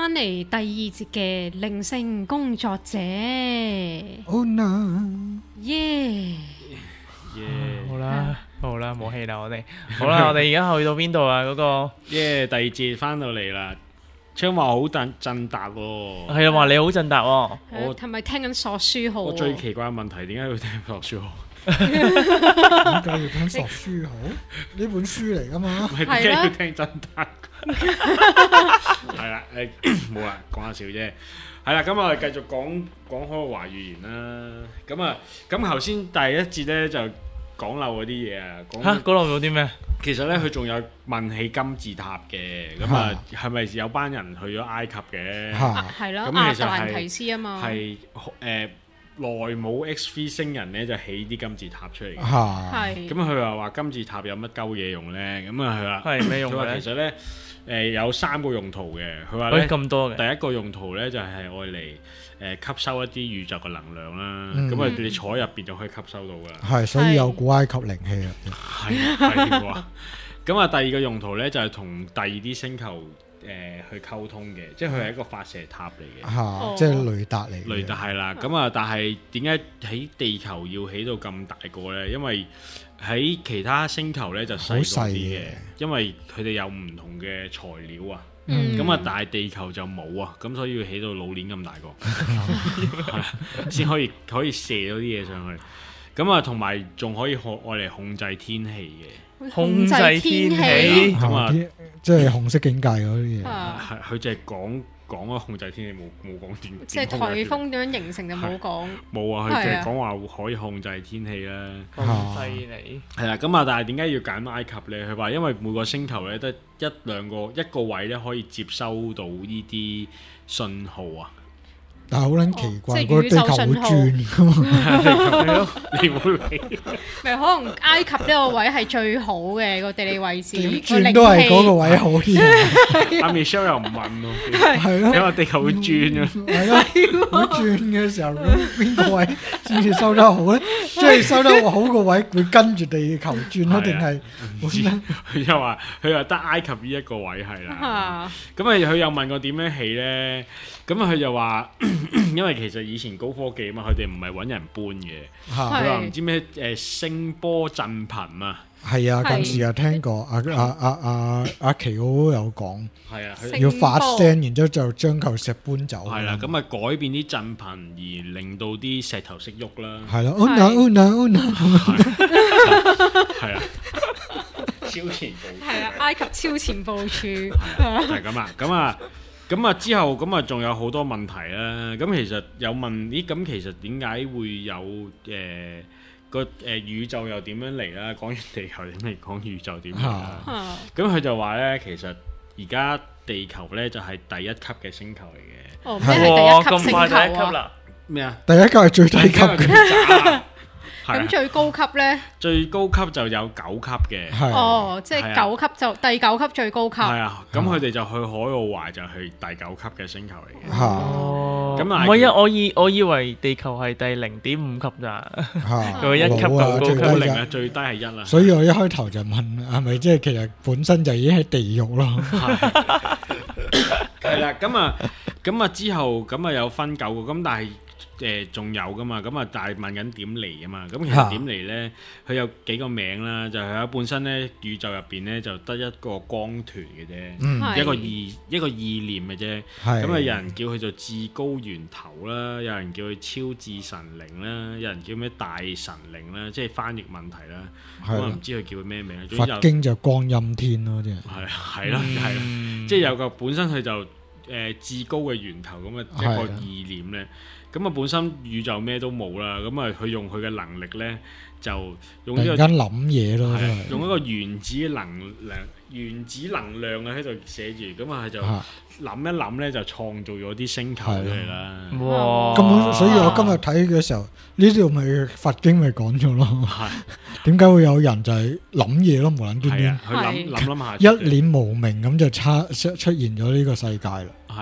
翻嚟第二節嘅靈性工作者。 Oh no！ 耶！ 好啦，冇氣啦，我哋好啦，我哋而家去到邊度啊？嗰個第二節翻到嚟啦。昌話好震達喎， 係啊，話你好震達喎。 我係咪聽緊索書號？ 我最奇怪嘅問題，點解要聽索書號？ 點解要聽索書號？呢本書嚟噶嘛？ 係點解要聽震達？係啦，冇啦，講下笑啫。係啦，咁我哋繼續講開個華語言啦。咁頭先第一節咧就講漏嗰啲嘢啊。 講漏咗啲咩？ 其實咧，佢仲有問起金字塔嘅，咁啊，係咪有班人去咗埃及嘅？ 係咯，亞特蘭提斯啊嘛。係內姆 X3 星人咧就起啲金字塔出嚟嘅。 係。咁佢話金字塔有乜鳩嘢用咧？咁啊，佢話係咩用咧？ 佢話其實咧有3個用途嘅。佢話咧咁多嘅。 第一個用途咧就係愛嚟吸收一啲宇宙嘅能量啦。咁啊，你坐喺入邊就可以吸收到噶啦。 係，所以有古埃及靈氣啊。 係喎。咁啊，第二個用途咧就係同第二啲星球去溝通嘅，即係佢係一個發射塔嚟嘅， 即係雷達嚟。 雷達係啦，咁啊，但係點解喺地球要起到咁大個咧？因為喺其他星球咧就細啲嘅，因為佢哋有唔同嘅材料啊。咁啊，但係地球就冇啊，咁所以要起到老鏈咁大個，先可以射到啲嘢上去。咁啊，同埋仲可以愛嚟控制天氣嘅。 控制天氣咁啊， 即係紅色警戒嗰啲嘢。 係佢就係講咗控制天氣，冇講點。 即係颱風點樣形成就冇講。冇啊，佢就係講話可以控制天氣啦。 控制你係啦，咁啊，但係點解要揀埃及咧？佢話因為每個星球咧得一個位咧可以接收到呢啲信號啊。 但係好撚奇怪，個地球會轉㗎嘛？ 你會咪可能埃及呢個位係最好嘅個地理位置， 轉都係嗰個位好啲。 阿 Michelle 又唔問喎， 係咯， 因為地球會轉啊， 係咯，會轉嘅時候，咁邊個位先至收得好咧？即係收得好個位會跟住地球轉啊，定係唔知？佢就話得埃及呢一個位係啦。咁啊，佢又問我點樣起咧？咁啊，佢就話。因為其實以前高科技啊嘛，佢哋唔係揾人搬嘅，佢話唔知咩聲波震頻啊， 係啊，近時啊聽過阿奇奧有講， 係啊， 要發聲，然之後就將嚿石搬走， 係啦，咁啊改變啲震頻而令到啲石頭識喐啦， 係啦，Una， 係啊，超前部署， 係啊，埃及超前部署， 就係咁啊，咁啊之後咁啊仲有好多問題啦。咁其實有問咦，咁其實點解會有個宇宙又點樣嚟啦？講完地球點嚟講宇宙點嚟啦？咁佢就話咧，其實而家地球咧就係第一級嘅星球嚟嘅。 哦，咩係第一級星球啊？ 咩啊？ 第一級係最低級嘅。 咁最高級咧？ 最高級就有9級嘅。 哦，即係9級就第9級最高級。係啊，咁佢哋就去海奧華就係第9級嘅星球嚟嘅。 哦，咁唔係啊，我以為地球係第0.5級咋。佢1級咁高級零啊，最低係1啦。 所以我一開頭就問係咪即係其實本身就已經係地獄咯？ 係啦，咁啊之後咁啊有分9個，咁但係。仲有噶嘛？咁啊，但係問緊點嚟啊嘛？咁其實點嚟咧？佢有幾個名啦，就係喺本身咧宇宙入邊咧就得一個光團嘅啫，一個意念嘅啫。咁啊，有人叫佢做至高源頭啦，有人叫佢超智神靈啦，有人叫咩大神靈啦，即係翻譯問題啦。咁啊，唔知佢叫佢咩名？ 佛經就光陰天咯，即係係啦，即係有個本身佢就至高嘅源頭咁嘅一個意念咧。咁啊，本身宇宙咩都冇啦，咁啊，佢用佢嘅能力咧，就用呢個突然間諗嘢咯， 用一個原子能量啊喺度寫住，咁啊，佢就諗一諗咧，就創造咗啲星球出嚟啦。 哇！ 咁所以我今日睇嘅時候，呢度咪佛經咪講咗咯。點解會有人就係諗嘢咯，無撚端端， 佢諗下， 一念無明咁就出現咗呢個世界啦。 係啦。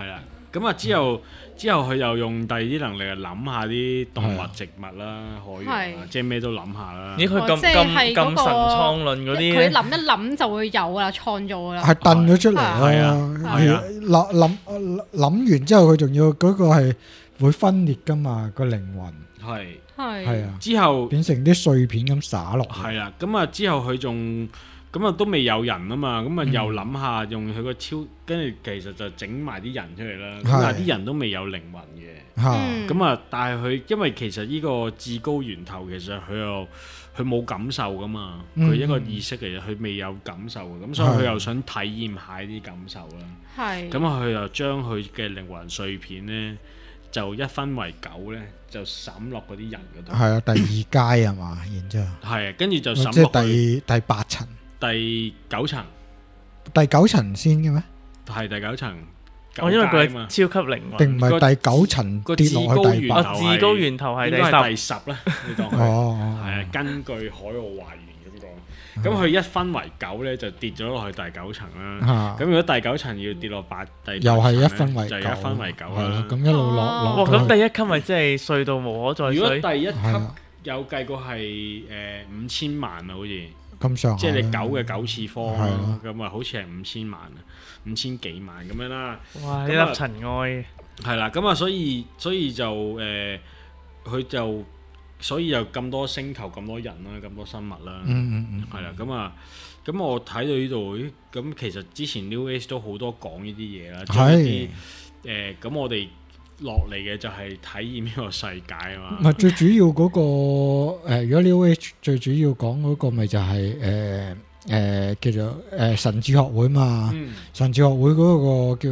咁啊之後佢又用第二啲能力嚟諗下啲動物、植物啦、海洋啊，即係咩都諗下啦。 咦，佢咁神創論嗰啲， 佢諗一諗就會有啦，創造啦。 係掟咗出嚟啦，諗完之後佢仲要嗰個係會分裂噶嘛，個靈魂係啊， 之後變成啲碎片咁灑落。 係啦，咁啊之後佢仲咁啊都未有人啊嘛，咁啊又諗下用佢個超，跟住其實就整埋啲人出嚟啦。咁但係啲人都未有靈魂嘅，咁啊但係佢因為其實呢個至高源頭其實佢冇感受噶嘛，佢一個意識嚟嘅，佢未有感受嘅，咁所以佢又想體驗下啲感受啦。係，咁啊佢就將佢嘅靈魂碎片咧就一分為9咧，就散落嗰啲人嗰度。係啊，第2階啊嘛，然之後係啊，跟住就散落即係第8層。第9層，第9層先嘅咩？係第9層， 因為佢係超級靈魂， 定唔係第9層跌落去第8？ 至高源頭係應該係第10啦，你當係啊。根據海奧華園咁講，咁佢一分為9咧，就跌咗落去第9層啦。咁如果第9層要跌落又係一分為9，就一分為9啦。咁一路落。 咁第一級咪即係碎到無可再碎？ 如果第一級有計過係5000萬啊，好似。即係你9嘅9次方咁啊，好似係5000萬啊，5000幾萬咁樣啦。 哇！一粒塵埃係啦，咁啊，所以就佢就所以有咁多星球、咁多人啦、咁多生物啦，係啦，咁啊，咁我睇到呢度，咁其實之前 New Age 都好多講呢啲嘢啦，即係咁我哋落嚟嘅就係體驗呢個世界啊嘛。唔係最主要嗰個如果 New Age 最主要講嗰個咪就係叫做神智學會嘛。神智學會嗰個叫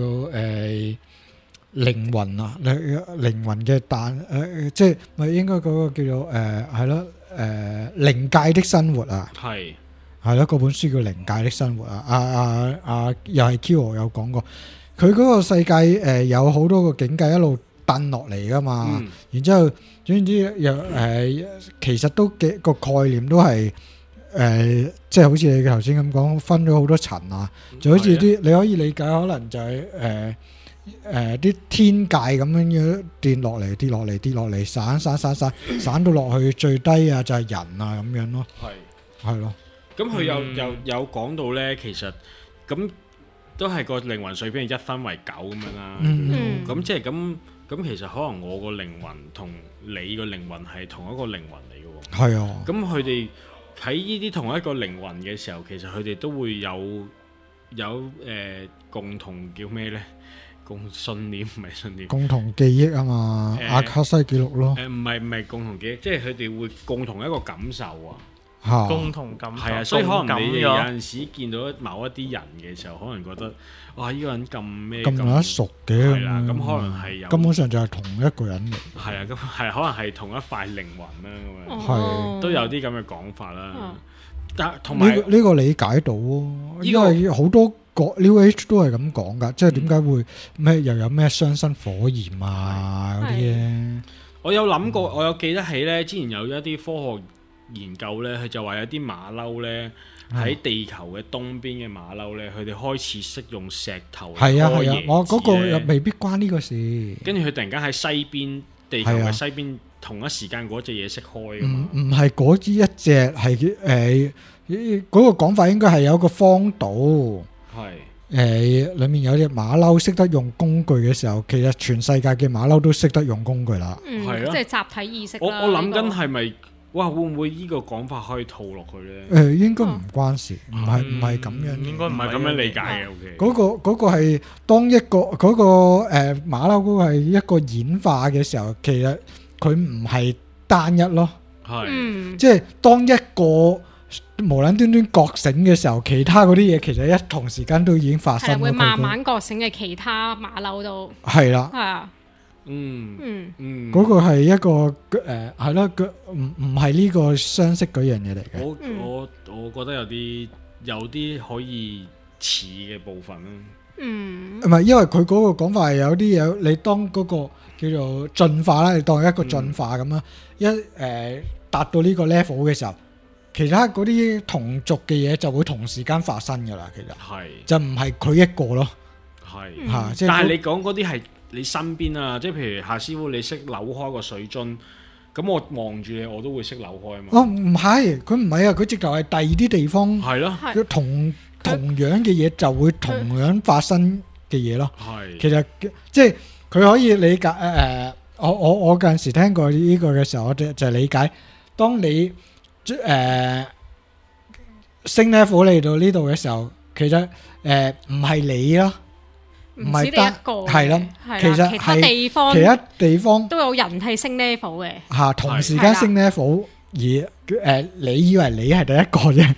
靈魂啊，靈魂嘅即係咪應該嗰個叫做係咯靈界的生活啊。係咯，嗰本書叫靈界的生活啊。又係 Kyo 有講過。佢嗰個世界有好多個境界一路掟落嚟噶嘛，然之後總之又其實都個概念都係即係好似你頭先咁講，分咗好多層啊，就好似啲你可以理解可能就係啲天界咁樣跌落嚟，散到落去最低啊，就係人啊咁樣咯，係咯。 咁佢有講到咧，其實咁。都係個靈魂碎片係一分為9咁樣啦，咁即係咁其實可能我個靈魂同你個靈魂係同一個靈魂嚟嘅喎。係啊。咁佢哋喺呢啲同一個靈魂嘅時候，其實佢哋都會有共同叫咩呢？共信念唔係信念。共同記憶啊嘛，阿卡西記錄咯。唔係共同記憶，即係佢哋會共同一個感受啊。 共同感係啊， 所以可能你哋有陣時見到某一啲人嘅時候，可能覺得哇，呢個人咁咩咁熟嘅，係啦，咁可能係有根本上就係同一個人嚟。係啊，咁係可能係同一塊靈魂啦，咁樣係都有啲咁嘅講法啦。但同埋呢個理解到，因為好多個 New Age 都係咁講噶，即係點解會咩又有咩雙生火焰啊嗰啲咧？我有諗過，我有記得起咧，之前有一啲科學研究咧，佢就話有啲馬騮咧喺地球嘅東邊嘅馬騮咧，佢哋開始識用石頭開椰子。我嗰個又未必關呢個事。跟住佢突然間喺西邊地球嘅西邊同一時間嗰隻嘢識開㗎嘛？唔係嗰支一隻係嗰個講法應該係有一個荒島。係裡面有隻馬騮識得用工具嘅時候，其實全世界嘅馬騮都識得用工具啦。係咯，即係集體意識啦。我諗緊係咪？哇！會唔會呢個講法可以套落去咧？應該唔關事，唔係咁樣，應該唔係咁樣理解嘅。OK，嗰個係當一個嗰個馬騮嗰個係一個演化嘅時候，其實佢唔係單一咯。係，即係當一個無撚端端覺醒嘅時候，其他嗰啲嘢其實一同時間都已經發生。係會慢慢覺醒嘅其他馬騮都係啦。係啊。嗰個係一個係咯，唔係呢個相識嗰樣嘢嚟嘅。我覺得有啲可以似嘅部分啦。唔係，因為佢嗰個講法係有啲嘢，你當嗰個叫做進化啦，你當一個進化咁啦，達到呢個 level 嘅時候，其他嗰啲同族嘅嘢就會同時間發生噶啦。其實係就唔係佢一個咯。係但係你講嗰啲係你身邊啊，即係譬如夏師傅你識扭開個水樽，咁我望住你我都會識扭開啊嘛。 哦，唔係，佢唔係啊，佢直頭係第二啲地方係咯， 同樣嘅嘢就會同樣發生嘅嘢咯。 係， 其實即係佢可以理解我嗰陣時聽過呢個嘅時候，我就理解，當你升 level 嚟到呢度嘅時候，其實唔係你咯，唔係得係咯，其實其他地方都有人係升 level 嘅嚇，同時間升 level 而你以為你係第一個啫，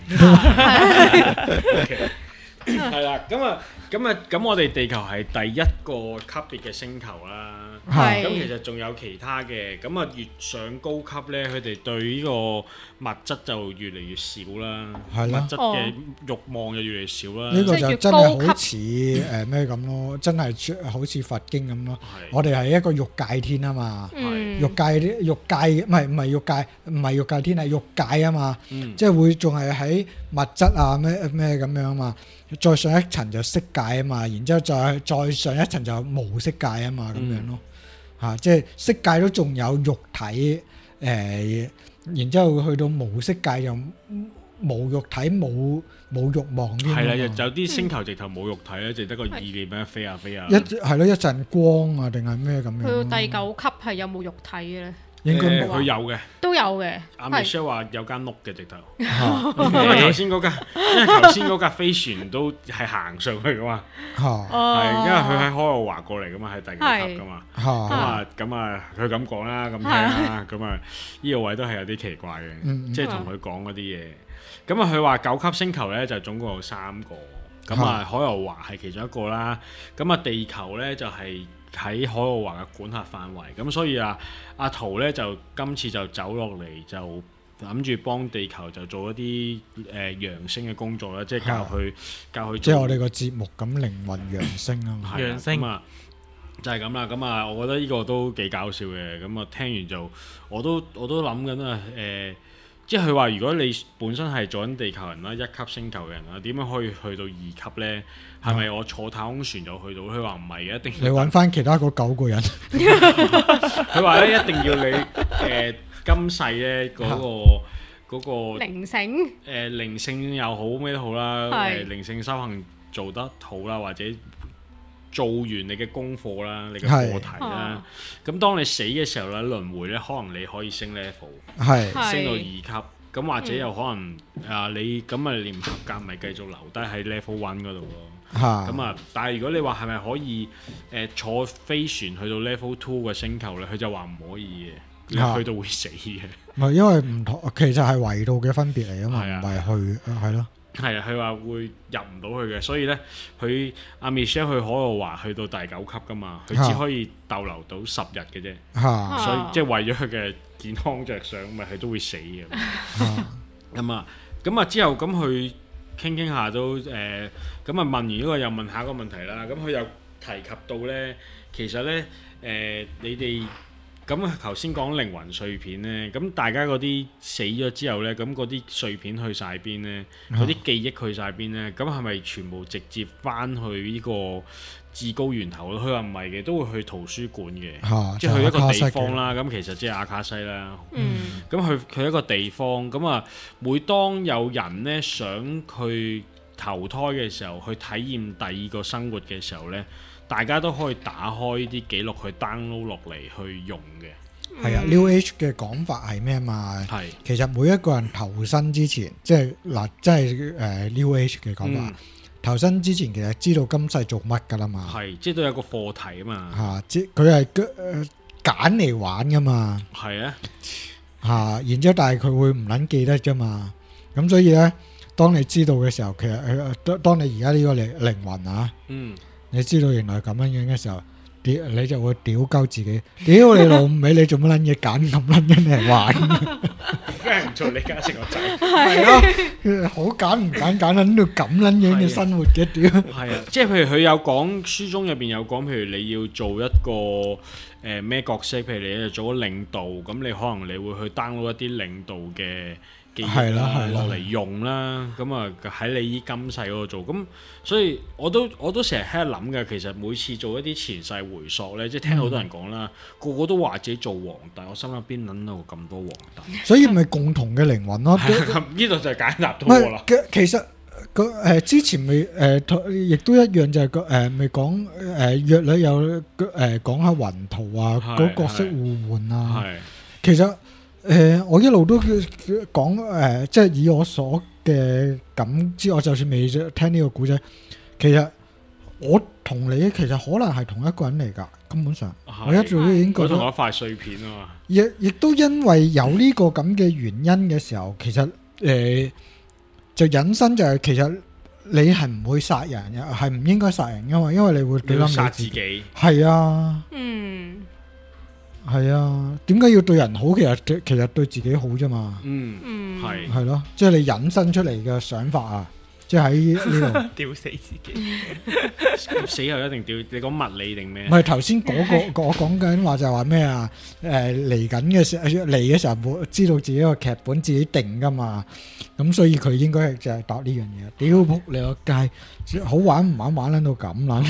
係啦，咁我哋地球係第一個級別嘅星球啦。 係， 咁其實仲有其他嘅，咁啊越上高級呢，佢哋對呢個物質就越嚟越少啦，物質嘅慾望就越嚟越少啦。 呢個就真係好似咩咁咯，真係好似佛經咁咯。我哋係一個欲界天啊嘛，欲界唔係欲界天係欲界啊嘛，即係會仲係喺物質啊咩咁樣啊嘛。再上一層就色界啊嘛，然之後再上一層就無色界啊嘛，咁樣咯。嚇，即係色界都仲有肉體，然之後去到無色界又冇肉體冇慾望添。係啦， 有啲星球直頭冇肉體咧，淨得個意念咧飛啊飛啊。 係咯，一陣光啊定係咩咁樣？ 去到第9級係有冇肉體嘅咧？ 應該冇， 佢有嘅， 都有嘅。 阿 Michelle 話有間屋嘅直頭，因為頭先嗰架飛船都係行上去噶嘛，係因為佢喺海奧華過嚟噶嘛，係第9級噶嘛，咁啊佢咁講啦，咁聽啦，咁啊呢個位都係有啲奇怪嘅，即係同佢講嗰啲嘢。咁啊佢話9級星球咧就總共有3個，咁啊海奧華係其中一個啦，咁啊地球咧就係喺海奧華嘅管轄範圍，咁所以阿圖咧就今次就走落嚟，就諗住幫地球就做一啲揚升嘅工作啦，即係教佢即係我哋個節目咁靈魂揚升啊， 揚升啊，就係咁啦。咁啊，我覺得呢個都幾搞笑嘅。咁啊，聽完就我都諗緊啊，即係佢話如果你本身係做緊地球人啦，1級星球嘅人啦，點樣可以去到2級呢？係咪我坐太空船就去到？佢話唔係嘅，一定要你揾翻其他嗰9個人。 佢話咧一定要你今世咧嗰個靈性靈性又好咩都好啦，靈性修行做得好啦，或者做完你嘅功課啦，你嘅課題啦，咁當你死嘅時候咧，輪迴咧，可能你可以升 level， 升到2級，咁或者有可能你咁啊你唔合格，咪繼續留低喺 level 1嗰度咯。咁啊，但係如果你話係咪可以坐飛船去到 level 2嘅星球咧，佢就話唔可以嘅，你去到會死嘅。 唔係因為唔同，其實係維度嘅分別嚟啊嘛，唔係去係咯。 係啊，佢話會入唔到去嘅，所以咧，佢阿 Michelle 去海奧華去到第9級噶嘛，佢只可以逗留到10日嘅啫，所以即係為咗佢嘅健康着想，咪佢都會死嘅。咁啊之後咁佢傾下都咁啊問完呢個又問下一個問題啦，咁佢又提及到咧，其實咧你哋。咁頭先講靈魂碎片呢，咁大家嗰啲死咗之後呢，咁嗰啲碎片去晒邊呢？嗰啲記憶去晒邊呢？咁係咪全部直接翻去呢個至高源頭？佢話唔係嘅，都會去圖書館嘅，即係去一個地方啦。咁其實即係阿卡西啦。咁去一個地方，咁啊，每當有人呢想去投胎嘅時候，去體驗第2個生活嘅時候呢，大家都可以打開啲記錄去 download 落嚟去用嘅。 係啊，New Age 嘅講法係咩嘛？係其實每一個人投身之前，即係嗱，即係New Age 嘅講法。投身之前其實知道今世做乜㗎啦嘛。係， 即係都有個課題啊嘛。 嚇，即佢係揀嚟玩㗎嘛。係啊。嚇，然之後但係佢會唔撚記得啫嘛。咁所以咧，當你知道嘅時候，其實當你而家呢個靈魂啊。你知道原來咁樣嘅時候，你就會屌鳩自己，屌你老味，你做乜撚嘢揀咁撚嘢嚟玩？ 梗係唔做李嘉誠個仔， 係咯，好揀唔揀撚到咁撚樣嘅生活嘅屌。 係啊，即係譬如佢有講書中入邊有講，譬如你要做一個咩角色，譬如你做咗領導，咁你可能你會去 download 一啲領導嘅記憶落嚟用啦，咁啊喺你依今世嗰度做，咁所以我都成日喺度諗嘅，其實每次做一啲前世回溯咧，即係聽好多人講啦，個個都話自己做皇帝，我心入邊諗到咁多皇帝， 所以咪共同嘅靈魂咯。 呢度就解答到我啦。 其實之前咪亦都一樣就係咪講約女有講下雲圖啊，嗰角色互換啊。其實我一路都講即係以我所嘅感知，我就算未聽呢個故仔，其實我同你其實可能係同一個人嚟㗎，根本上我一早都已經覺得同一塊碎片啊嘛。 亦都因為有呢個咁嘅原因嘅時候，其實就引申就係其實你係唔會殺人嘅，係唔應該殺人㗎嘛，因為你會對冧殺自己。 係啊，係啊，點解要對人好？其實對自己好啫嘛。係咯，即係你引申出嚟嘅想法啊，即係喺呢度吊死自己， 死後一定吊。你講物理定咩？ 唔係頭先嗰個我講緊話就係話咩啊？嚟緊嘅時候嚟嘅時候冇知道自己個劇本自己定噶嘛，咁所以佢應該就係答呢樣嘢。屌仆你個街，好玩唔玩撚到咁啦！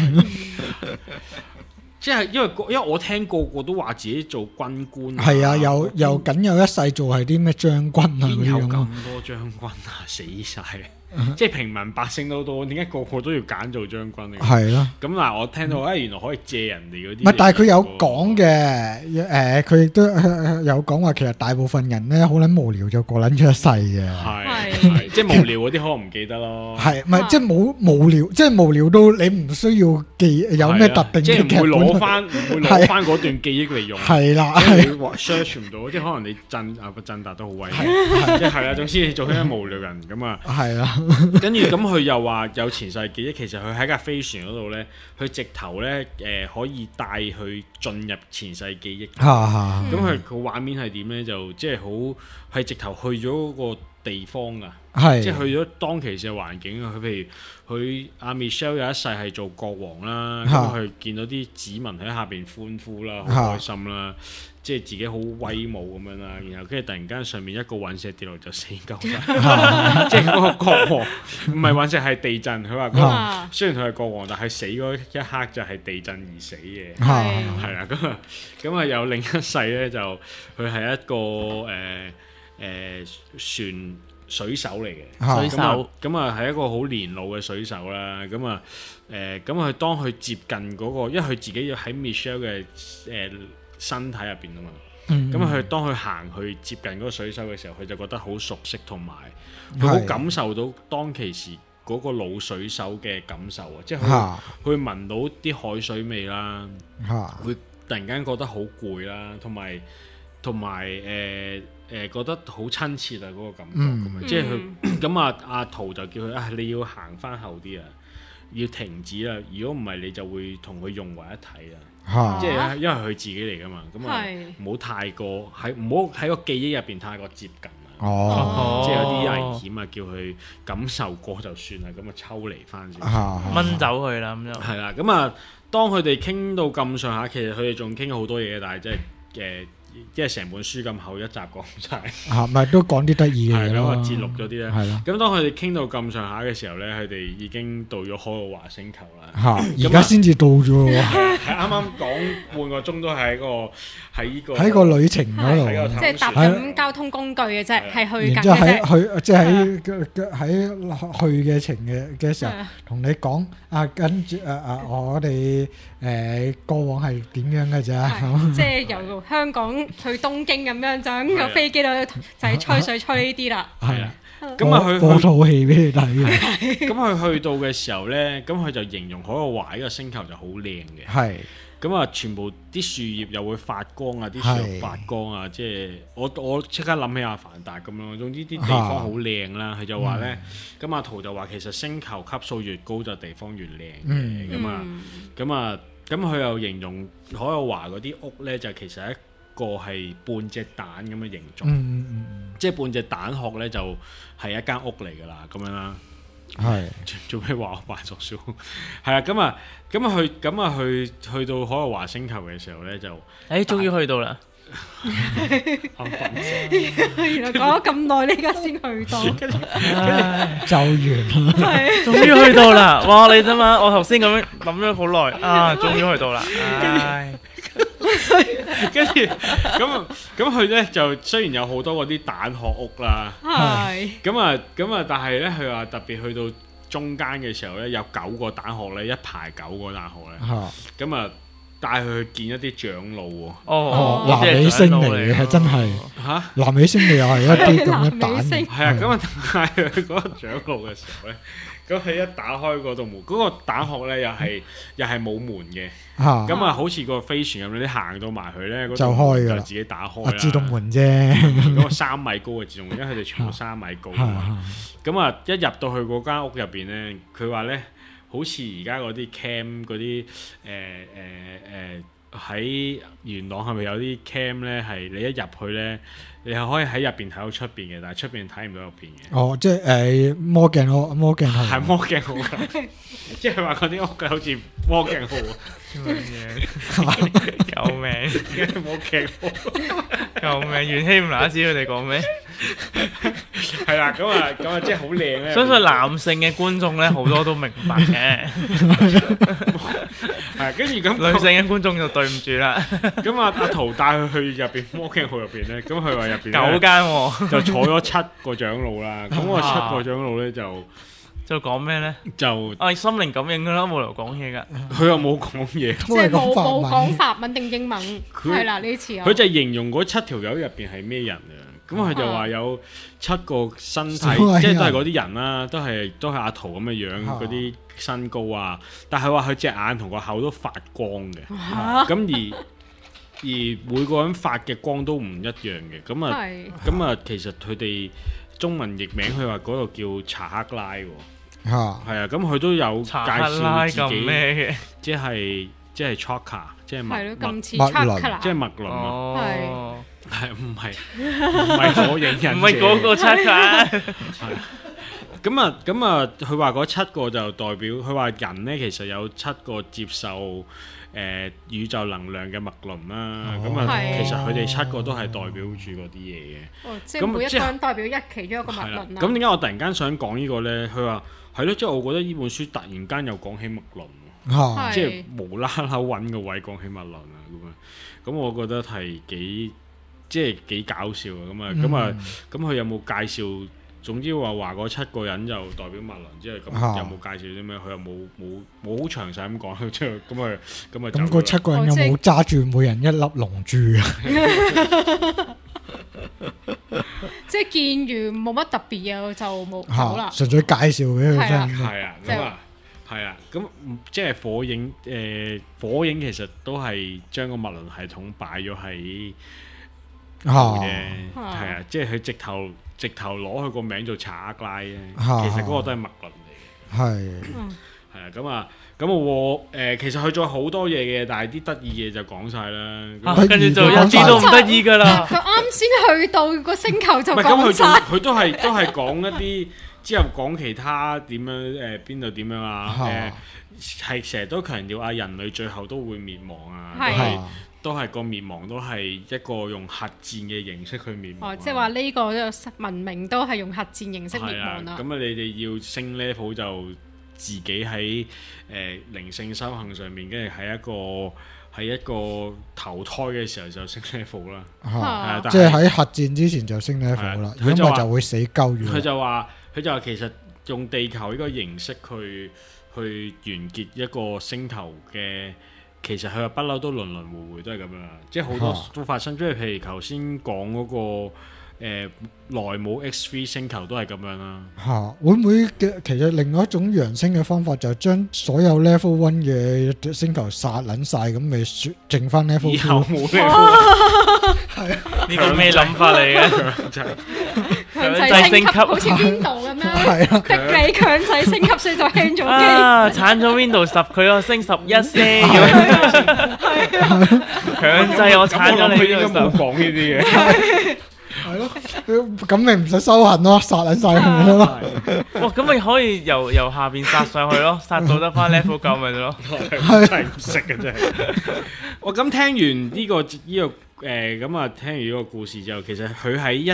即係因為我聽個個都話自己做軍官， 係啊，又僅有一世做係啲咩將軍啊？ 邊有咁多將軍啊？死晒！即係平民百姓都多，點解個個都要揀做將軍咧？ 係咯。 咁嗱，我聽到原來可以借人哋嗰啲。 唔係，但係佢有講嘅，佢亦都有講話，其實大部分人咧好撚無聊就過撚咗一世嘅。 係，即係無聊嗰啲可能唔記得咯。係， 唔係即係冇無聊，即係無聊到你唔需要記有咩特定嘅劇本， 即係唔會攞翻嗰段記憶嚟用。 係啦， 你 search 唔到，即係可能你震達都好威。即係啦，總之你做啲無聊人咁啊。 係啦。 跟住咁佢又話有前世記憶，其實佢喺架飛船嗰度呢，佢直頭呢可以帶佢進入前世記憶。咁佢個畫面係點呢？就即係好係直頭去咗個地方啊！即係去咗當其時嘅環境啊！佢譬如佢阿 Michelle 有一世係做國王啦，咁佢見到啲子民喺下邊歡呼啦，好開心啦。即係自己好威武咁樣啦，然後跟住突然間上面一個隕石跌落就死鳩晒，即係嗰個國王唔係隕石係地震，佢話雖然佢係國王，但係死嗰一刻就係地震而死嘅，係啦，咁啊有另一世咧就佢係一個船水手嚟嘅， 水手咁啊係一個好年老嘅水手啦，咁啊咁佢當佢接近嗰個，因為佢自己要喺 Michelle 嘅身體入邊啊嘛，咁佢當佢行去接近嗰個水手嘅時候，佢就覺得好熟悉，同埋佢好感受到當其時嗰個老水手嘅感受啊，即係佢會聞到啲海水味啦，會突然間覺得好攰啦，同埋覺得好親切啊嗰個感覺咁啊，即係佢咁阿圖就叫佢你要行翻後啲啊，要停止啦，如果唔係你就會同佢融為一體啊。即係因為佢自己嚟噶嘛，咁啊唔好太過唔好喺個記憶入邊太過接近啊，即係有啲危險啊，叫佢感受過就算啦，咁啊抽離翻先， 掹走佢啦咁樣。 係啦，咁啊當佢哋傾到咁上下，其實佢哋仲傾好多嘢，但係即係即係成本書咁厚一集講晒， 唔係都講啲得意嘅嘢咯， 節錄咗啲咧。咁當佢哋傾到咁上下嘅時候咧，佢哋已經到咗海奧華星球啦。 而家先至到啫喎， 係啱啱講半個鐘都係喺個旅程嗰度， 即係搭緊交通工具嘅啫，係去緊嘅啫。即係喺去嘅程嘅時候，同你講跟住我哋過往係點樣嘅啫， 即係由香港去東京咁樣，就喺個飛機度就係吹水吹呢啲啦。 係啊，咁啊佢播套戲俾你睇。 咁佢去到嘅時候咧，咁佢就形容海奧華呢個星球就好靚嘅。係。咁啊，全部啲樹葉又會發光啊，啲樹葉發光啊，即係我即刻諗起阿凡達咁樣。總之啲地方好靚啦。佢就話咧，咁阿圖就話其實星球級數越高就地方越靚嘅。咁佢又形容海奧華嗰啲屋咧，就其實一個係半隻蛋咁嘅形狀，即係半隻蛋殼咧就係一間屋嚟㗎啦，咁樣啦。 係做咩話我扮傻笑？係啊，咁啊去到海奧華星球嘅時候咧，就終於去到啦！ 原來講咗咁耐，你而家先去到， 就完啦， 終於去到啦！哇，你啫嘛，我頭先咁樣諗咗好耐啊，終於去到啦！ 跟住咁佢咧就雖然有好多嗰啲蛋殼屋啦， 係咁啊，但係咧佢話特別去到中間嘅時候咧，有9個蛋殼咧，一排9個蛋殼咧，咁啊帶佢去見一啲長老喎。 南美星嚟嘅真係嚇， 南美星嚟又係一啲咁嘅蛋， 係啊，咁啊帶佢去嗰個長老嘅時候咧。咁佢一打開嗰道門，嗰個蛋殼咧又係冇門嘅，咁啊好似個飛船咁樣，你行到埋去咧，就開㗎啦，就自己打開啦， 自動門啫。 嗰個3米高嘅自動門，因為佢哋全部3米高啊嘛。咁啊一入到去嗰間屋入邊咧，佢話咧好似而家嗰啲 cam 嗰啲喺元朗係咪有啲 cam 咧？係你一入去咧，你係可以喺入邊睇到出邊嘅，但係出邊睇唔到入邊嘅。 哦，即係魔鏡號， 係魔鏡號，即係話嗰啲屋好似魔鏡號啊！ 救命！ 魔鏡號， 救命！元氣唔乸知佢哋講咩？ 係啦，咁啊，即係好靚咧。 相信男性嘅觀眾咧，好多都明白嘅。 係，跟住咁女性嘅觀眾就對唔住啦。 咁阿圖帶佢去入邊魔鏡號入邊咧，咁佢話入邊 9間就坐咗7個長老啦。咁個7個長老咧就講咩咧？ 就心靈感應噶啦，冇理由講嘢噶。 佢又冇講嘢， 即係冇講法文定英文。係啦，呢次佢就形容嗰7條友入邊係咩人啊？咁佢就話有7個身體，即係都係嗰啲人啦，都係阿圖咁嘅樣，嗰啲身高啊。但係話佢隻眼同個口都發光嘅，咁而每個人發嘅光都唔一樣嘅。咁啊，其實佢哋中文譯名佢話嗰個叫查克拉喎，係啊。咁佢都有介紹自己，即係 Chaka， 即係麥倫， 即係麥倫啊。係唔係火影人？ 唔係嗰個Chaka。 咁啊，佢話嗰7個就代表，佢話人咧其實有7個接受宇宙能量嘅脈輪啦。咁啊，其實佢哋7個都係代表住嗰啲嘢嘅。 即係每一個人代表其中一個脈輪啦。 咁點解我突然間想講呢個咧？佢話係咯，即係我覺得呢本書突然間又講起脈輪，即係無啦啦揾個位講起脈輪啊咁我覺得係幾搞笑啊！咁佢有冇介紹？總之話嗰7個人就代表脈輪，即係咁有冇介紹啲咩？佢又冇好詳細咁講，即係咁嗰 7個人有冇揸住每人一粒龍珠啊？ 即係見完冇乜特別嘢就冇走啦， 純粹介紹俾佢聽。 係啊，咁即係火影其實都係將個脈輪系統擺咗喺度嘅，係啊，即係佢直頭攞佢個名做查克拉啫，其實嗰個都係脈輪嚟嘅。係啊，咁我其實佢仲有好多嘢嘅，但係啲得意嘢就講晒啦。 跟住就一啲都唔得意噶啦。 佢啱先去到個星球就講晒。 佢都係講一啲。之後講其他點樣邊度點樣啊？係成日都強調啊，人類最後都會滅亡啊，都係個滅亡都係一個用核戰嘅形式去滅亡。 即係話呢個文明都係用核戰形式滅亡啦。 咁你哋要升 level 就自己喺靈性修行上面，跟住喺一個投胎嘅時候就升 level 啦。 即係喺核戰之前就升 level 啦，如果唔係就會死鳩咗。 佢就話其實用地球呢個形式去完結一個星球嘅，其實佢話不嬲都輪迴都係咁樣，即係好多都發生。即係譬如頭先講嗰個內姆 X3 星球都係咁樣啦。 會唔會其實另外一種揚升嘅方法就係將所有 level 1嘅星球殺撚晒，咁咪剩翻 level 2？以後冇 level。 係呢個咩諗法嚟嘅？ 強制升級好似 Windows 咁樣，逼你強制升級所以就輕咗機。 鏟咗 Windows 10，佢個升11先。強制我鏟咗你 Windows 10。 冇講呢啲嘢。 係咯，咁咪唔使修行咯，殺撚晒佢咯。 哇，咁咪可以由下邊殺上去咯，殺到得翻 level 9咪得咯。 係真係唔識嘅真係。我咁聽完呢個咁啊，聽完呢個故事之後，其實佢喺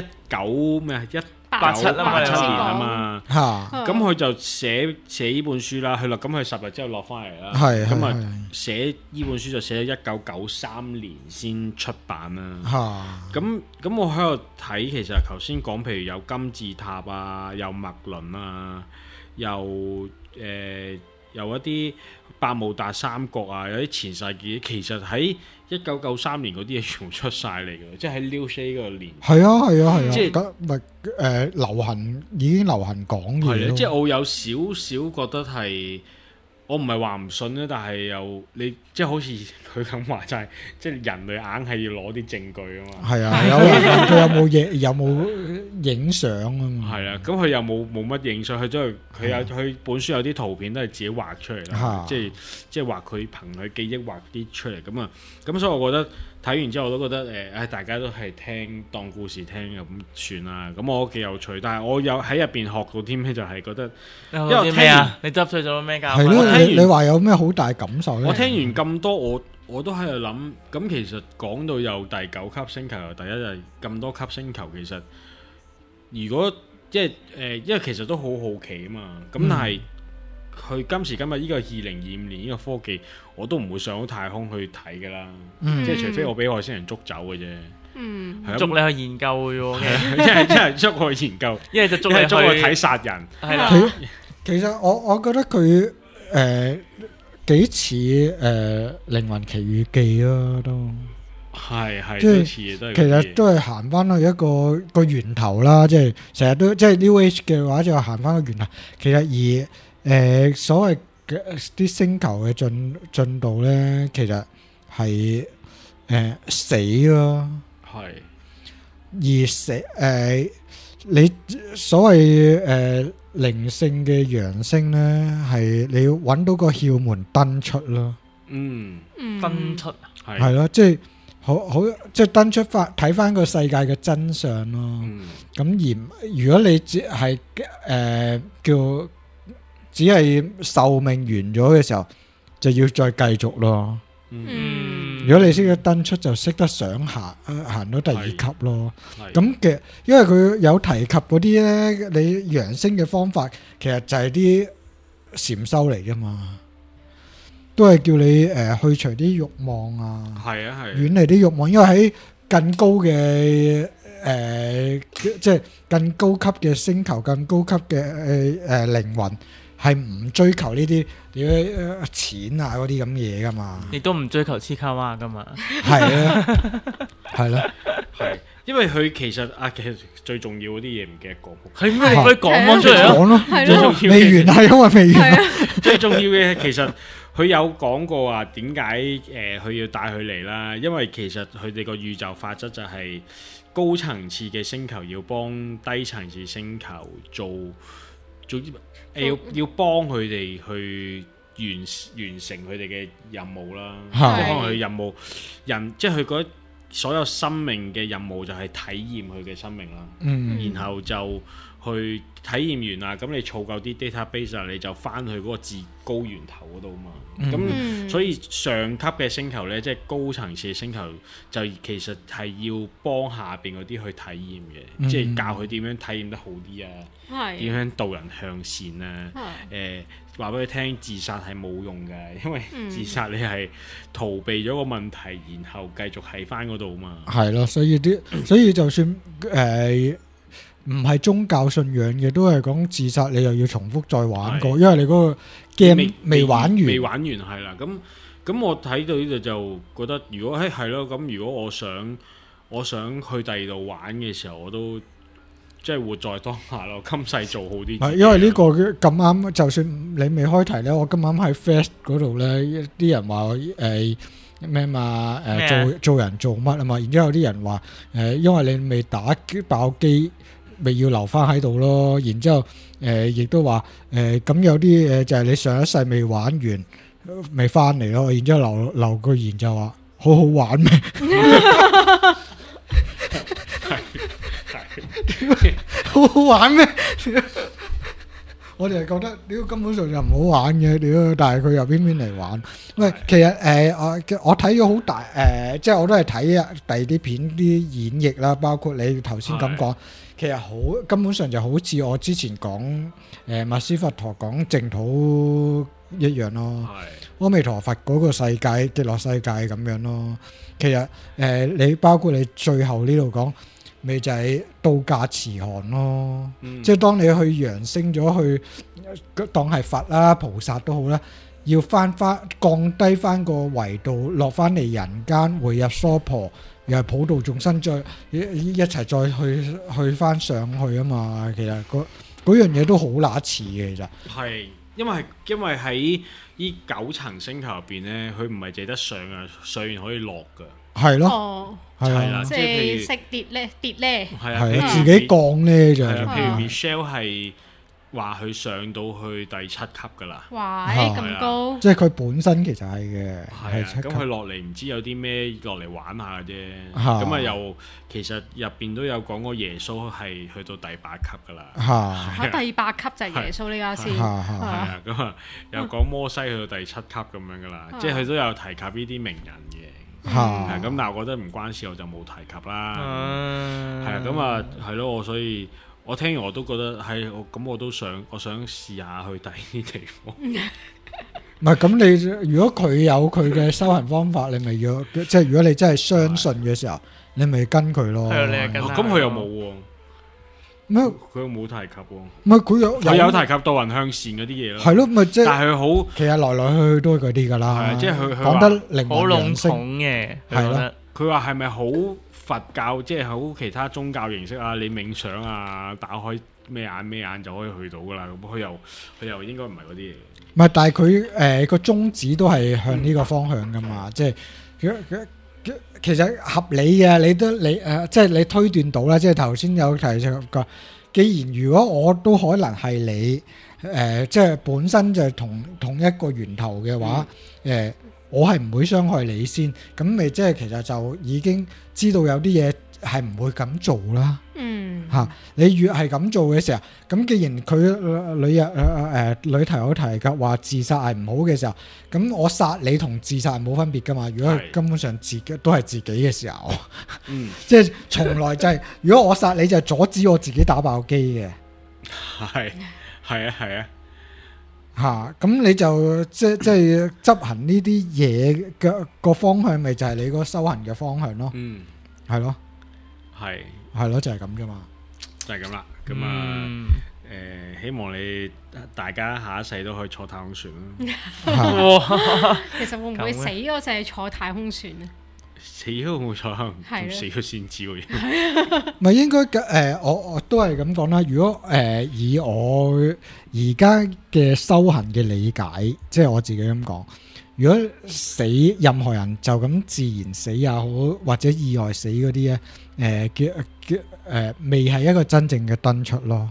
1987年啊嘛，咁佢就寫呢本書啦，咁佢10日之後落翻嚟啦，咁啊寫呢本書就寫咗1993年先出版啦。咁我喺度睇，其實頭先講，譬如有金字塔啊，有麥倫啊，有一啲百慕達三角啊，有啲前世紀，其實喺1993年嗰啲嘢全部出晒嚟嘅，即係喺 Liu Xie 嗰個年。係啊，即係咪已經流行講嘢咯。即係我有少少覺得係，我唔係話唔信咧，但係又你即係好似佢咁話齋，即係人類硬係要攞啲證據啊嘛。係啊，佢有冇影相啊嘛？係啊，咁佢又冇乜影相，佢本書有啲圖片都係自己畫出嚟啦，即係畫佢憑佢記憶畫啲出嚟咁啊。咁所以我覺得睇完之後我都覺得大家都係當故事聽咁算啦。咁我幾有趣，但係我有喺入邊學到啲咩，就係覺得，因為聽完你執碎咗咩教？係咯，你話有咩好大感受咧？我聽完咁多，我都喺度諗，咁其實講到有第9級星球，第一就係咁多級星球，其實如果即係因為其實都好好奇啊嘛。咁但係佢今時今日呢個2025年呢個科技，我都唔會上到太空去睇噶啦，即係除非我俾外星人捉走嘅啫。捉你去研究嘅喎，一係捉我去研究，一係就捉我去睇殺人。係啦，其實我覺得佢幾似靈魂奇遇記咯，都係即係其實都係行翻去一個源頭啦，即係成日都即係 New Age 嘅話就行翻個源頭。其實所謂嘅啲星球嘅進度咧，其實係死咯，而死你所謂靈性嘅揚升咧，係你要揾到個竅門登出咯。登出係咯，即係好即係登出翻睇翻個世界嘅真相咯。咁而如果你只係只係壽命完咗嘅時候，就要再繼續咯。如果你識得登出，就識得想行到第2級咯。咁嘅，因為佢有提及嗰啲咧，你揚升嘅方法，其實就係啲禪修嚟噶嘛，都係叫你去除啲慾望啊，遠離啲慾望，因為喺更高嘅即係更高級嘅星球、更高級嘅靈魂。係唔追求呢啲錢啊嗰啲咁嘢噶嘛？亦都唔追求黐卡哇噶嘛？係啊，係咯，係，因為佢其實最重要嗰啲嘢唔記得講。係咩？你可以講翻出嚟咯。最重要未完係因為未完。最重要嘅其實佢有講過話點解佢要帶佢嚟啦？因為其實佢哋個宇宙法則就係高層次嘅星球要幫低層次星球做要幫佢哋去完成佢哋嘅任務啦，即係可能佢任務即係佢覺得所有生命嘅任務就係體驗佢嘅生命啦，然後就去體驗完啦，咁你儲夠啲 database 啦，你就翻去嗰個至高源頭嗰度嘛。咁所以上級嘅星球呢，即係高層次嘅星球，就其實係要幫下邊嗰啲去體驗嘅，即係教佢點樣體驗得好啲啊，點樣導人向善啊。話俾佢聽，自殺係冇用嘅，因為自殺你係逃避咗個問題，然後繼續喺翻嗰度嘛。係咯，所以就算唔係宗教信仰嘅，都係講自殺，你又要重複再玩過，因為你嗰個 game 未玩完。未玩完係啦，咁我睇到呢度就覺得，如果係咯，咁如果我想去第二度玩嘅時候，我都即係活在當下咯，今世做好啲。係因為呢個咁啱，就算你未開題咧，我今晚喺 Fast 嗰度咧，啲人話咩嘛，做人做乜啊嘛，然之後有啲人話因為你未打爆機。咪要留翻喺度咯，然之後亦都話咁有啲嘢就係你上一世未玩完，未翻嚟咯，然之後留個言就話好好玩咩？ 好好玩咩？我哋係覺得屌根本上就唔好玩嘅，屌！但係佢又偏偏嚟玩。喂，其實我睇咗好大即係我都係睇第二啲片啲演繹啦，包括你頭先咁講，其實根本上就好似我之前講密斯佛陀講淨土一樣咯。阿彌陀佛嗰個世界極樂世界咁樣咯。其實你包括你最後呢度講。咪就係道駕慈航咯，即係當你去揚升咗去當係佛啦、菩薩都好啦，要翻降低翻個維度，落翻嚟人間，回入娑婆，又係普度眾生，再一齊再去翻上去啊嘛。其實嗰樣嘢都好乸似嘅，其實係因為喺呢9層星球入邊咧，佢唔係淨得上啊，上完可以落噶。 係咯，係啦， 即係識跌咧， 係啊，自己降咧就係。 譬如 Michelle 係話佢上到去第7級噶啦， 哇，咁高！ 即係佢本身其實係嘅， 係7級。咁佢落嚟唔知有啲咩落嚟玩下嘅啫。咁啊又其實入邊都有講過耶穌係去到第8級噶啦。 嚇，第8級就係耶穌呢家先。係啊，咁啊又講摩西去到第7級咁樣噶啦，即係佢都有提及呢啲名人嘅。咁但係我覺得唔關事，我就冇提及啦。係啊，咁啊係咯，所以我聽完我都覺得係，咁我想試下去第二啲地方。 唔係咁，你如果佢有佢嘅修行方法，你咪要即係如果你真係相信嘅時候，你咪跟佢咯。 係你係跟。 咁佢又冇喎。 咩？ 佢又冇提及喎。 唔係佢有提及導人向善嗰啲嘢咯。 係咯，咪即係。但係佢好， 其實來來去去都係嗰啲㗎啦。 係即係佢講得靈好籠魂性統嘅。 係咯。 佢話係咪好佛教，即係好其他宗教形式啊？你冥想啊，打開咩眼就可以去到㗎啦。咁佢又應該唔係嗰啲嘢。 唔係，但係佢個宗旨都係向呢個方向㗎嘛，即係其實合理嘅，即係你推斷到啦，即係頭先有提出過。既然如果我都可能係你，即係本身就係同一個源頭嘅話，我係唔會傷害你先，咁咪即係其實就已經知道有啲嘢係唔會咁做啦。你越係咁做嘅時候，咁既然佢裏頭有提及話自殺係唔好嘅時候，咁我殺你同自殺係冇分別噶嘛？如果根本上自己都係自己嘅時候，即係從來就係如果我殺你就阻止我自己打爆機嘅， 係啊，咁你就即係執行呢啲嘢嘅個方向，咪就係你個修行嘅方向咯。係咯，係咯，就係咁啫嘛， 就係咁啦。咁希望你大家下一世都可以坐太空船啦。其實會唔會死嗰就係坐太空船啊？ 死都冇坐，死咗先知喎。 唔係應該我都係咁講啦。如果以我而家嘅修行嘅理解，即係我自己咁講，如果死任何人就咁自然死也好，或者意外死嗰啲咧，未係一個真正嘅登出咯。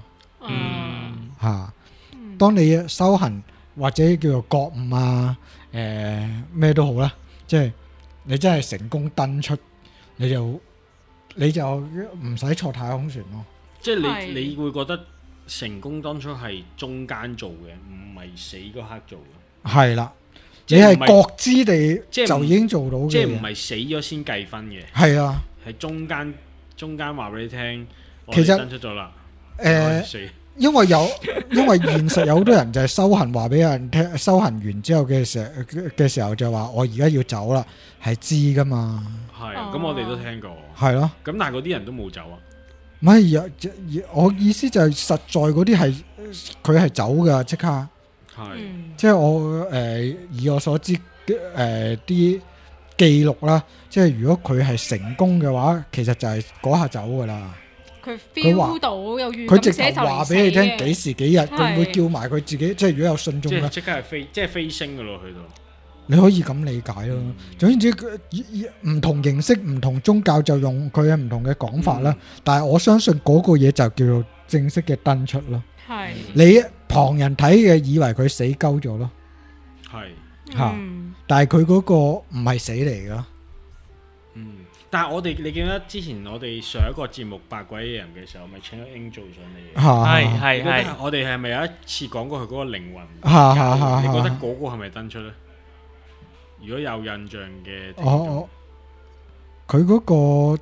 當你修行或者叫做覺悟啊，咩都好啦，即係你真係成功登出，你就唔使坐太空船咯。 即係你會覺得成功登出係中間做嘅，唔係死嗰刻做嘅。係啦， 你係覺知地就已經做到嘅， 即係唔係死咗先計分嘅。 係啊， 係中間話俾你聽， 其實登出咗啦。 因為現實有好多人就係修行話俾人聽，修行完之後嘅時候就話我而家要走啦，係知噶嘛。 係，咁我哋都聽過。 係咯，咁但係嗰啲人都冇走啊。 唔係，我意思就係實在嗰啲係佢係走噶，即刻。 係， 即係我以我所知啲記錄啦，即係如果佢係成功嘅話，其實就係嗰下走噶啦。 佢 feel 到有預感，佢直頭話俾你聽幾時幾日，佢會叫埋佢自己，即係如果有信眾啦， 即刻係飛升噶咯，去到。 你可以咁理解咯。總之，唔同形式、唔同宗教就用佢嘅唔同嘅講法啦。但係我相信嗰個嘢就叫做正式嘅登出咯。 係你旁人睇嘅以為佢死鳩咗咯。 係嚇，但係佢嗰個唔係死嚟噶。 但係你記得之前我哋上一個節目《百鬼夜人》嘅時候，咪請咗 Angel 上嚟？係。我哋係咪有一次講過佢嗰個靈魂？你覺得嗰個係咪登出咧？如果有印象嘅， 佢嗰個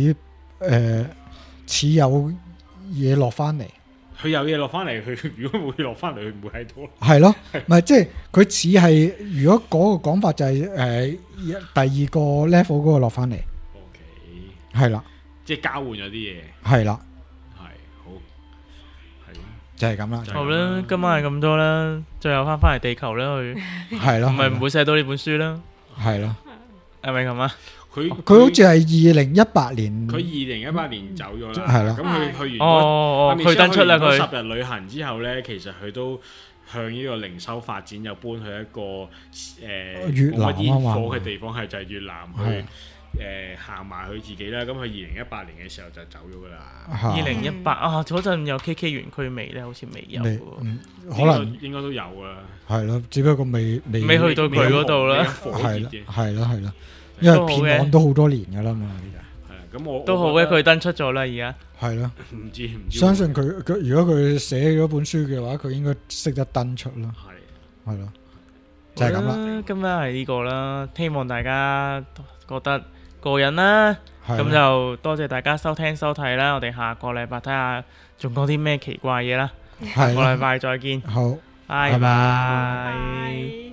似有嘢落翻嚟。 佢有嘢落翻嚟，佢如果冇落翻嚟，佢唔會喺度。 係咯，唔係即係佢似係，如果嗰個講法就係第二個 level 嗰個落翻嚟。 OK， 係啦， 即係交換咗啲嘢。 係啦， 係好，係就係咁啦。 好啦，今晚係咁多啦，最後翻嚟地球啦，佢係咯， 唔係唔會寫到呢本書啦。 係咯， 係咪咁啊？ 佢好似係2018年， 佢2018年走咗啦。 係啦， 咁佢去完佢登出啦。佢 10日旅行之後咧，其實佢都向呢個靈修發展，又搬去一個越南煙火嘅地方，係就係越南去行埋佢自己啦。咁佢2018年嘅時候就走咗噶啦。 2018啊，嗰陣有 KK 園區未咧？好似未有， 可能應該都有啊。 係咯，只不過未去到佢嗰度啦。 係啦。因為片案都好多年噶啦嘛， 咁我都好嘅，佢登出咗啦，而家係咯， 唔知相信佢如果佢寫咗本書嘅話，佢應該識得登出咯，係咯，就係咁啦。 今日係呢個啦，希望大家覺得過癮啦，咁就多謝大家收聽收睇啦。我哋下個禮拜睇下仲講啲咩奇怪嘢啦，下個禮拜再見， 好， 拜拜。